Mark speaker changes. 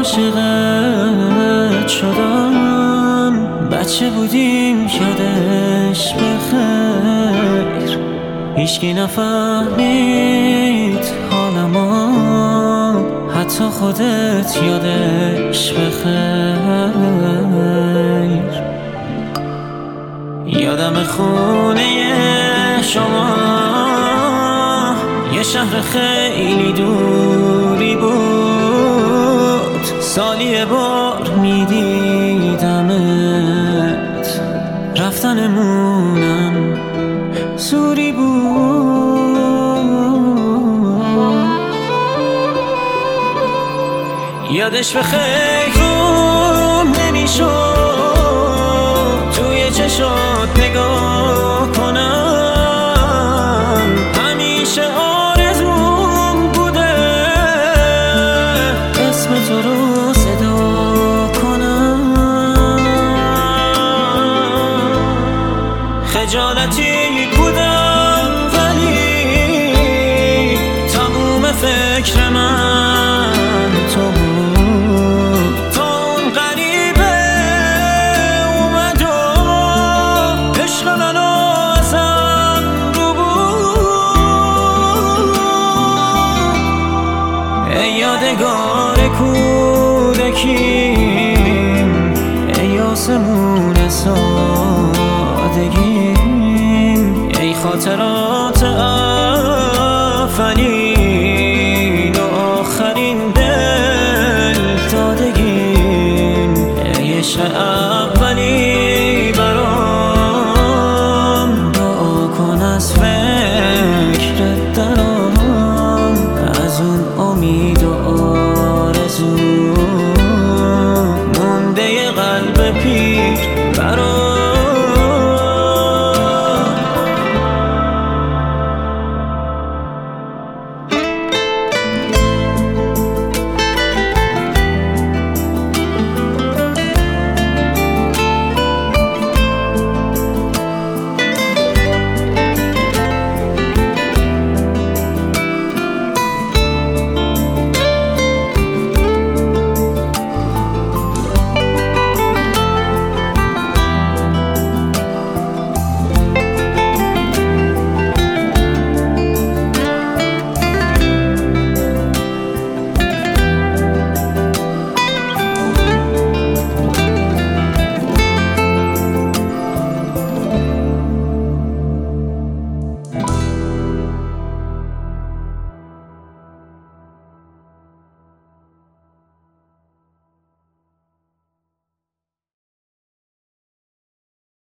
Speaker 1: عاشقت شدم، بچه بودیم یادش بخیر، هیچکی نفهمید حالمو، حتی خودت یادش بخیر. یادم خونه شما یه شهر خیلی دوری بود، سالی یه بار میدیدمت، رفتنمونم زوری بود. یادش به خیرم نمیشد توی چشات نگاه کنم، همیشه آرزوم بوده اسم تو رو صدا کنم. خجالتی بودم ولی تموم فکر من تو بود، تا اون غریبه اومد و عشق منو ازم رو بود. ای یادگار کودکیم، ای آسمون سادگیم، ای خاطرات اولین و آخرین دل دادگیم، ای عشق